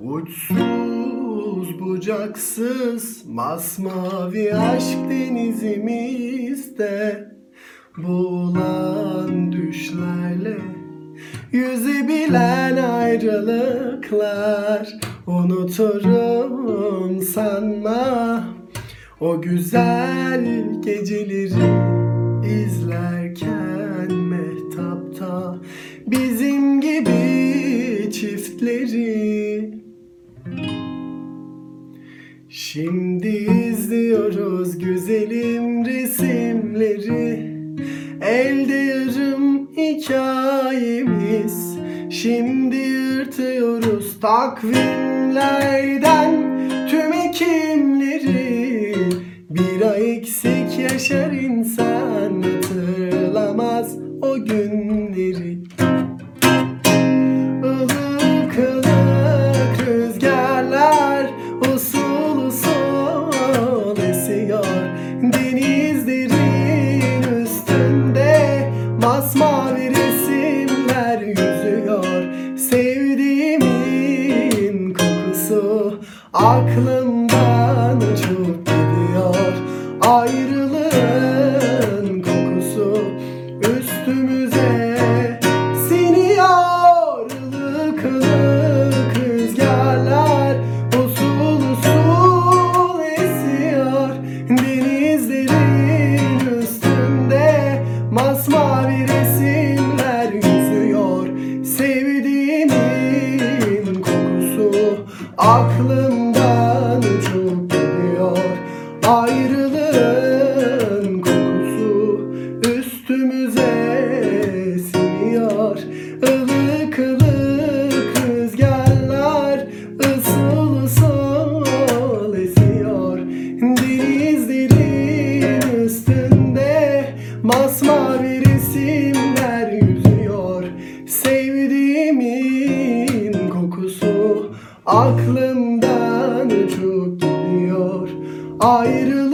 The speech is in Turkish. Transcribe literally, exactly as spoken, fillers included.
Uçsuz bucaksız masmavi aşk denizimizde bulan düşlerle yüzebilen ayrılıklar unuturum sanma. O güzel geceleri izlerken mehtapta bizim gibi çiftleri şimdi izliyoruz güzelim resimleri. Elde yarım hikayemiz, şimdi yırtıyoruz takvimlerden tüm ekimleri. Bir ay eksik yaşar insan, hatırlamaz o günleri. Ilık ılık rüzgarlar usul usul esiyor denizlerin üstünde, masmavi resimler yüzüyor. Sevdiğimin kokusu aklımdan uçup gidiyor. Ayrılığın kokusu üstümüze siniyor. Ilık ılık rüzgarlar usul usul esiyor denizlerin üstünde, masmavi resimler yüzüyor. Sevdiğimin kokusu aklımdan uçup gidiyor. Ayrılığın kokusu üstümüze siniyor. Ilık ılık rüzgarlar ısıl ısıl esiyor denizlerin üstünde, masmavi resimler yüzüyor. Sevdiğimin kokusu aklımdan uçup gidiyor. Ayrılık